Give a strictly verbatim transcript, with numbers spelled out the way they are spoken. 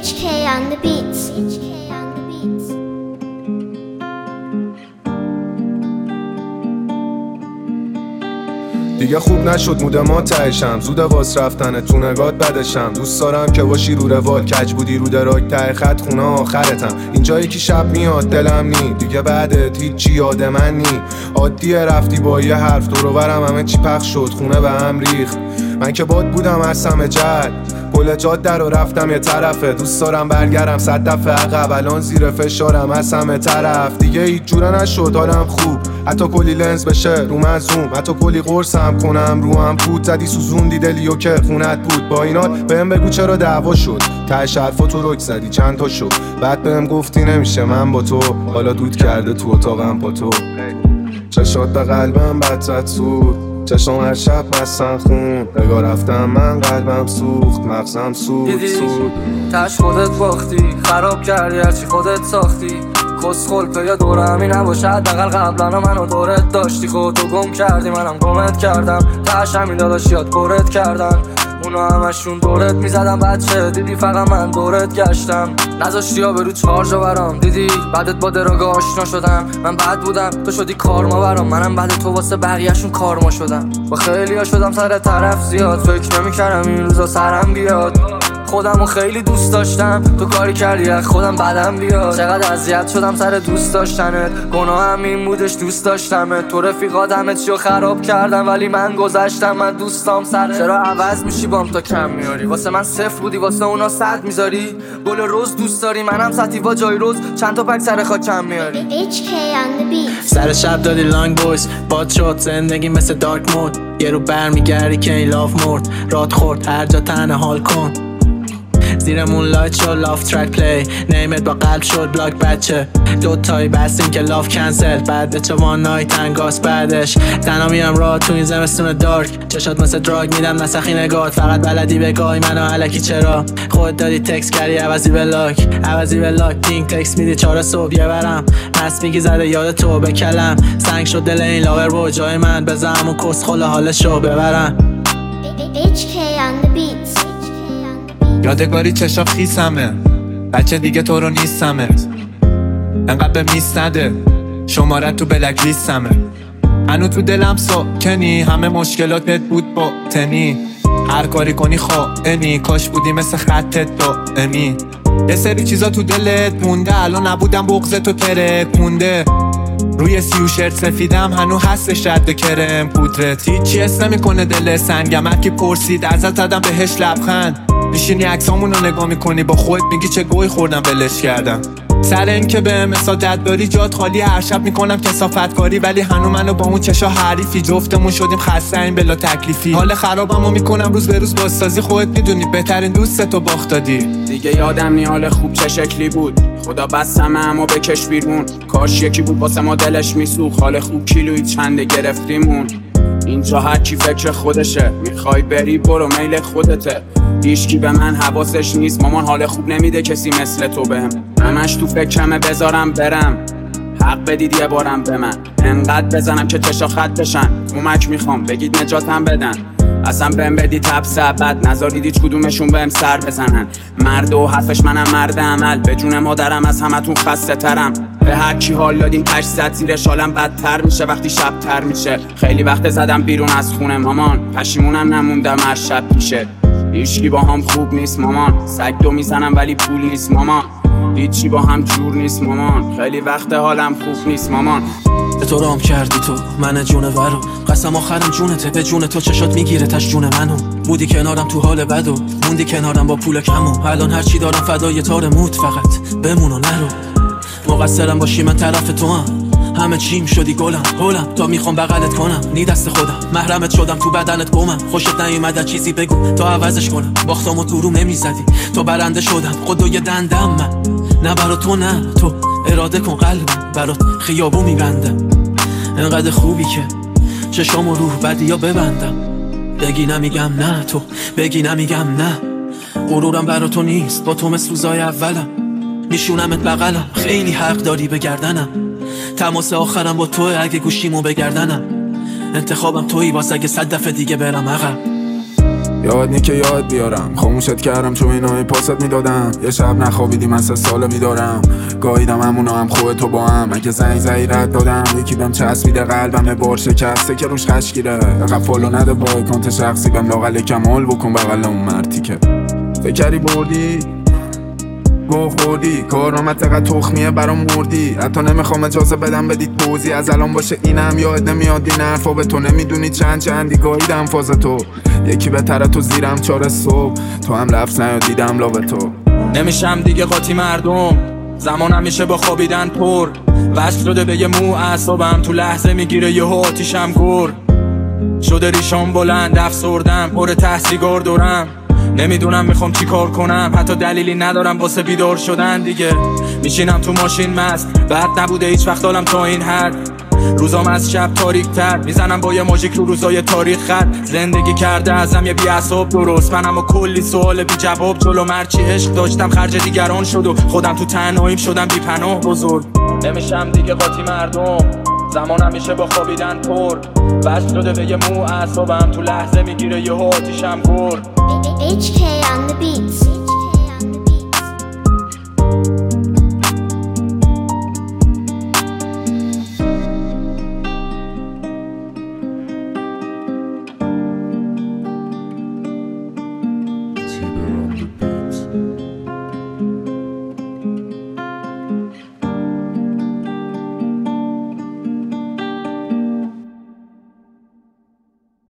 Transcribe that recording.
H K on the beats. H K on the beats. دیگه خوب نشد مود ما تهشم، زود واس رفتنه تو نگات بدشم. دوست دارم که باشی رو روال، کج بودی رو دراک ته خط خونه آخرتم. اینجا یکی شب میاد دلم نی، دیگه بعدت هیچی یاد من نی. عادیه رفتی با یه حرف دورو برم همه چی پخش شد، خونه به هم ریخت. من که باد بودم از همه جد، کل جاده رو رفتم یه طرفه. دوست دارم برگردم صد دفعه عقب، الان زیر فشارم از همه طرف. دیگه هیچ جوره نشد حالم خوب، حتی کلی لنز بشه روم از زوم، حتی کلی قرصم کنم رو هم پود. زدی سوزوندی دلیو که خونت بود. با اینا بهم بگو چرا دعوا شد، تهش حرفا تو رک زدی چند تا شد. بعد بهم گفتی نمیشه من با تو، حالا دود کرده تو اتاقم با تو. چشات به قلبم بد زد سود، چشم هر شب بستن خون. نگاه رفتم من قلبم سوخت، مغزم سوخت سود. تش خودت باختی، خراب کردی هرچی خودت ساختی. کسخل پیا دور همی نباشه، حداقل قبلا منو دورت داشتی. خودتو گم کردی منم گمت کردم، تش همین داداش یاد پرت کردن. اونا همشون دورت میزدم بچه، دیدی فقط من دورت گشتم. نذاشتی ها برو چهار جا برام، دیدی بعدت با دراگا آشنا شدم. من بد بودم تو شدی کارما برام، منم بعد تو واسه بقیه‌شون کارما شدم. با خیلی ها شدم سر طرف زیاد، فکر نمی‌کردم این روزا سرم بیاد. خودمو خیلی دوست داشتم، تو کاری کردی از خودم بدم بیاد. چقدر اذیت شدم سر دوست داشتنت، گناهم این بودش دوست داشتمت. تو رفیقات همه چیو خراب کردم ولی من گذشتم. من دوستام سر چرا عوض میشی بام تا کم میاری، واسه من صفر بودی واسه اونا صد میذاری. گل روز دوست داری منم سطیوا جای روز، چند تا پک سر خاک کم میاری. H K on the beats. سر شب دادی لانگ بویز، باد شد زندگی مثل دارک مود. یه رو برمیگردی که این لاف مرد، راد خورد هر جا تنه حال کن. زیر مونلایت شد لاف ترک پلی، نیمت با قلب شد بلاک بچه. دوتایی بستیم که لاف کنسل، بعد چه وان نایت انگاس بعدش. تنها میرم راه تو این زمستون دارک، چشات مثل دراگ میدم نسخی نگات. فقط بلدی بگای منو علکی چرا، خود دادی تکس کردی عوضی به لاک، عوضی به لاک پینگ تکس میدی چهار صبح یه برم. مست میگی زده یاد تو به کلم، سنگ شد دل این لاور با جای من بزنم و کس خل حالشو ببرم. H K on the beats. یادگاری چشا خیسمه، بچه دیگه تو رو نیستمت. انقدر به میست نده، شمارت تو بلک لیستمه. هنو تو دلم ساکنی، همه مشکلاتت بود با تنی. هر کاری کنی خائنی، کاش بودی مثل خطت دائمی. یه سری چیزا تو دلت مونده، الان نبودم بغضتو ترکونده. روی سیو شرت سفیدم هنو هستش رد کرم پودرت. هیچی حس نمیکنه دل سنگم، هر کی پرسید ازت زدم بهش لبخند. میشینی عکسامونو نگاه میکنی با خودت میگی چه گوی خوردم بلش کردم. سر این که به مسادت داری جات خالی، هر شب میکنم کثافت کاری ولی هنو منو با اون چشا حریفی. جفتمون شدیم خسته این بلا تکلیفی، حال خرابمو میکنم روز به روز بازسازی. خودت میدونی بهترین دوستتو باخت دادی. دیگه یادم نی حال خوب چه شکلی بود، خدا بستم اما بکش بیرون. کاش یکی بود واسه ما دلش میسوخت، حال خوب کیلویی چنده گرفتیمون. اینجا هر کی فکر خودشه، میخوای بری برو میل خودته. هیچکی به من حواسش نیست، مامان حال خوب نمیده کسی مثل تو بهم. همش تو فکرمه بذارم برم، حق بدید یه بارم به من. انقدر بزنم که چشا خط بشن، کمک میخوام بگید نجاتم بدن. اصلا بهم بدید تبس بعد نذارید هیچ کدومشون بهم سر بزنن. مرد و حرفش منم مرد عمل، به جون مادرم از همتون خسته ترم. به هر کی حال دادیم پش زد زیرش، حالم بدتر میشه وقتی شب تر میشه. خیلی وقت زدم بیرون از خونه مامان، پشیمونم نموندم هر شب پیشه. هیچکی با هم خوب نیست مامان، سگ دو میزنم ولی پول نیست مامان. هیچی با هم جور نیست مامان، خیلی وقت حالم خوب نیست مامان. به تو رام کردی تو من جونورو، قسم آخرم جونته، به جون تو چشات میگیره تش جون منو. بودی کنارم تو حال بدو، موندی کنارم با پول کمو. الان هرچی دارم فدای تار موت، فقط بمون و نرو. مقصرم باشی من طرف تو هم، همه چیم شدی گلم هولم. تا میخوام بغلت کنم نی دست خودم، محرمت شدم تو بدنت گمم. خوشت نیومده چیزی بگو تا عوضش کنم، باختمو تو رو نمیزدی تو برنده شدم. خودو یه دندم من، نه برا تو نه تو اراده کن قلبم برات خیابو میبندم. انقدر خوبی که چشامو روح بدی یا ببندم. بگی نمیگم نه تو بگی نمیگم نه، غرورم برا تو نیست با تو مثل روزای اولم. میشونمت بغلم خیلی حق داری بگردنم. تماس آخرم با توه اگه گوشیمو بگردنم. انتخابم تویی واسه اگه صد دفعه دیگه برم عقب. یاد نی که یاد بیارم، خاموشت کردم چون اینای پاست میدادم. یه شب نخوابیدی من سه ساله بیدارم، گاهیدم همونا هم خوبه تو با هم. اگه زنگ زایی رد دادم یکی بهم چسبیده، قلبم بار شکسته که روش خشگیره. اقب فالو نده با اکانت شخصی بهم لاغل کمال بکن بغل اون مرتی که فکری بردی گو خوردی. کارامت تقدر تخمیه برام مردی، حتی نمیخوام اجازه بدم بدید بوزی از الان باشه. اینم یاد نمیاد این حرفا به تو، نمیدونی چند چندی گاهیدم فاز تو. یکی بهتره تو زیرم چار صبح، تو هم لفظ نیادیدم لا به تو. نمیشم دیگه قاطی مردم، زمانم میشه با خوابیدن پر. وصل شده به یه مو اعصابم، تو لحظه میگیره یه آتیشم گر. شده ریشام بلند افسردم، پر ته سیگار دورم. نمیدونم میخوام چی کار کنم، حتی دلیلی ندارم واسه بیدار شدن دیگه. میشینم تو ماشین مست، بعد نبوده هیچ وقت حالم تا این حد. روزام از شب تاریک تر، میزنم با یه ماژیک رو روزای تاریخ خط. زندگی کرده ازم یه بی عصاب درست، منم و کلی سوال بی جواب جلو. مرچی عشق داشتم خرج دیگران شد و خودم تو تنهاییم شدم بی پناه بزرگ. نمیشم دیگه قاطی مردم، زمانم میشه با خوابیدن پر. وصل شده به یه مو اعصابم، تو لحظه میگیره یه آتیشم گر. H K on the beats.